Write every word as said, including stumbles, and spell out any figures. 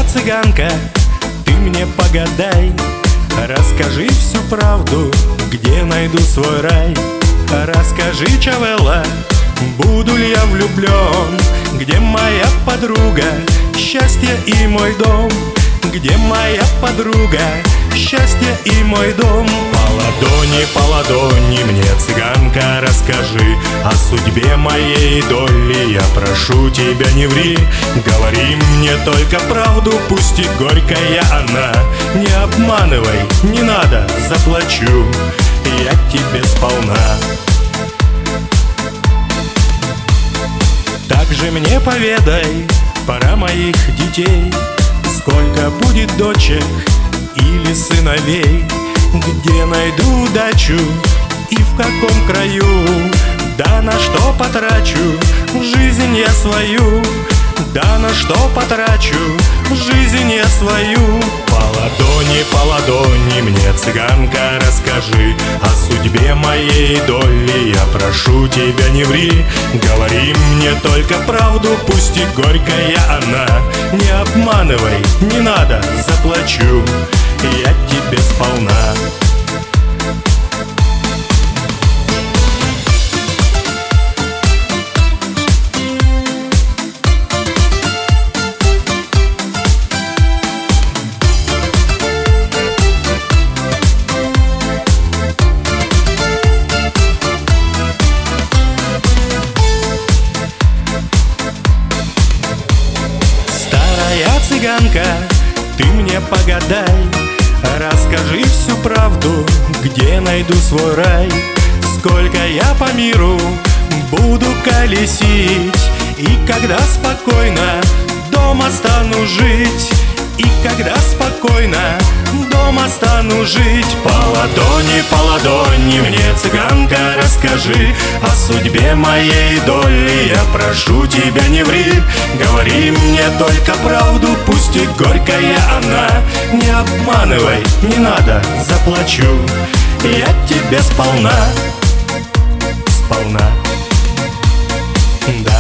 цыганка, ты мне погадай, расскажи всю правду, где найду свой рай. Расскажи, Чавелла, буду ли я влюблен, где моя подруга, счастье и мой дом. Где моя подруга, счастье и мой дом. По ладони, по ладони мне, цыганка, расскажи о судьбе моей доли. Я прошу тебя, не ври, говори мне только правду, пусть и горькая она. Не обманывай, не надо, заплачу я тебе сполна. Также мне поведай про моих детей, сколько будет дочек или сыновей, где найду удачу и в каком краю, да на что потрачу жизнь я свою, да на что потрачу жизнь я свою. По ладони, по ладони мне, цыганка, расскажи о судьбе моей доли. Я прошу тебя, не ври, говори мне только правду, пусть и горькая она. Не обманывай, не надо, заплачу я тебе сполна. Цыганка, ты мне погадай, расскажи всю правду, где найду свой рай. Сколько я по миру буду колесить, и когда спокойно дома стану жить, и когда спокойно дома стану жить. По ладони, по ладони мне, цыганка, расскажи о судьбе моей доли. Я прошу тебя, не ври, говори мне только правду, пусть и горькая она. Не обманывай, не надо, заплачу я тебе сполна, сполна, да.